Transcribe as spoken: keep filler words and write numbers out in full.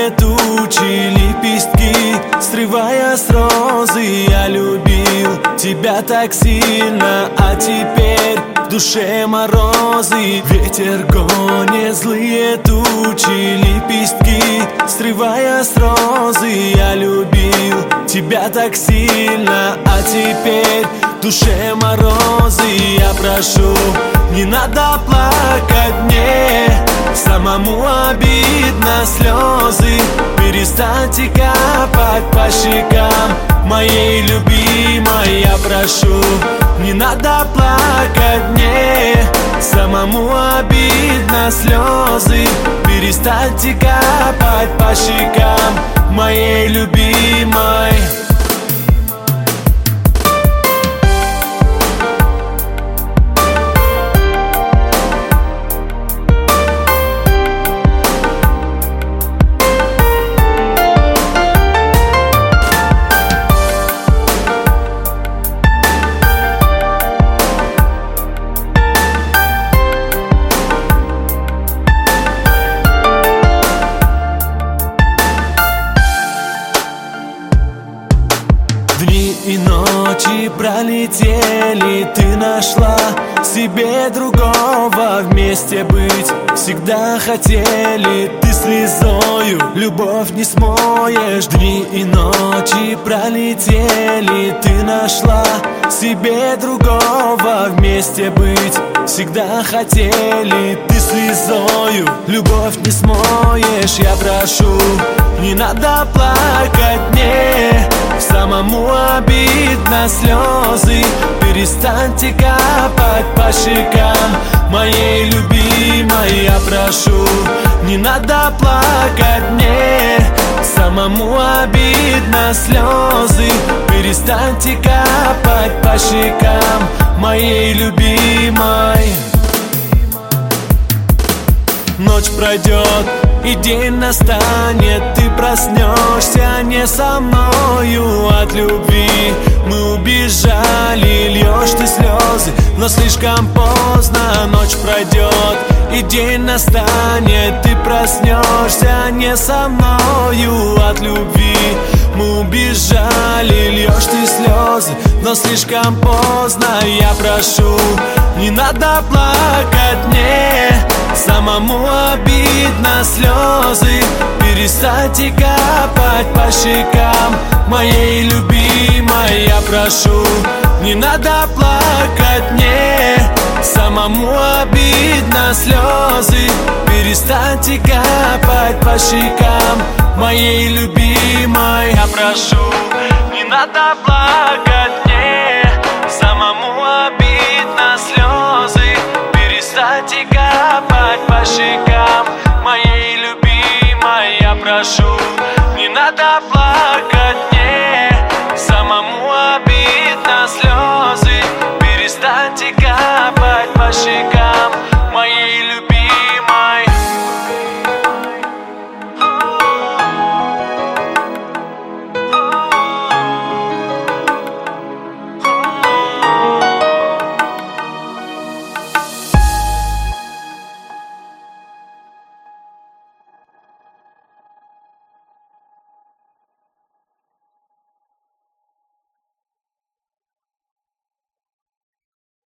злые тучи, лепестки, срывая с розы. Я любил тебя так сильно, а теперь в душе морозы. Ветер гонит злые тучи, лепестки, срывая с розы. Я любил тебя так сильно, а теперь в душе морозы. Я прошу, не надо плакать мне, самому обидно слезы. Перестаньте капать по щекам моей любимой. Я прошу, не надо плакать мне, самому обидно слезы. Перестаньте капать по щекам моей любимой. Дни и ночи пролетели, ты нашла себе другого. Вместе быть всегда хотели, ты слезою любовь не смоешь. Дни и ночи пролетели, ты нашла себе другого. Вместе быть всегда хотели, ты слезою любовь не смоешь. Я прошу, не надо плакать мне, самому обидно слезы. Перестаньте капать по щекам моей любимой. Я прошу, не надо плакать мне, самому обидно слезы. Перестаньте капать по щекам моей любимой. Ночь пройдет и день настанет, ты проснешься не со мною. От любви мы убежали, льешь ты слезы, но слишком поздно. Ночь пройдет и день настанет, ты проснешься не со мною. От любви мы убежали, льешь ты слезы, но слишком поздно. Я прошу, не надо плакать мне, самому обидно слезы. Перестаньте капать по щекам моей любимой. Я прошу, не надо плакать мне, самому обидно слезы. Перестаньте капать по щекам моей любимой. Я прошу, не надо плакать мне, самому обидно слезы. Перестаньте капать по щекам